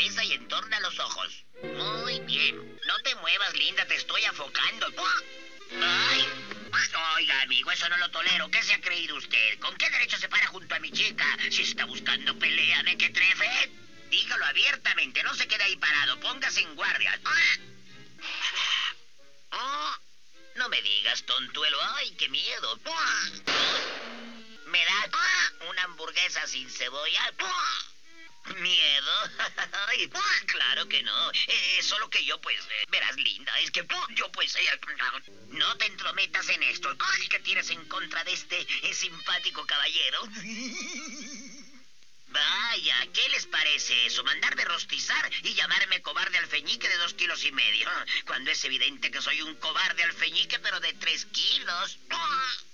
cabeza y entorna los ojos. Muy bien. No te muevas, linda, te estoy afocando. ¡Ay! Oiga, amigo, eso no lo tolero. ¿Qué se ha creído usted? ¿Con qué derecho se para junto a mi chica? Si está buscando pelea, ¿de qué trefe? Dígalo abiertamente, no se quede ahí parado. Póngase en guardia. No me digas, tontuelo. ¡Ay, qué miedo! ¿Me da una hamburguesa sin cebolla? ¿Miedo? Ay, claro que no. Solo que yo, pues, verás, linda, es que yo, pues, no te entrometas en esto. ¿Qué tienes en contra de este simpático caballero? Vaya, ¿qué les parece eso? Mandarme rostizar y llamarme cobarde alfeñique de 2,5 kilos, cuando es evidente que soy un cobarde alfeñique, pero de 3 kilos.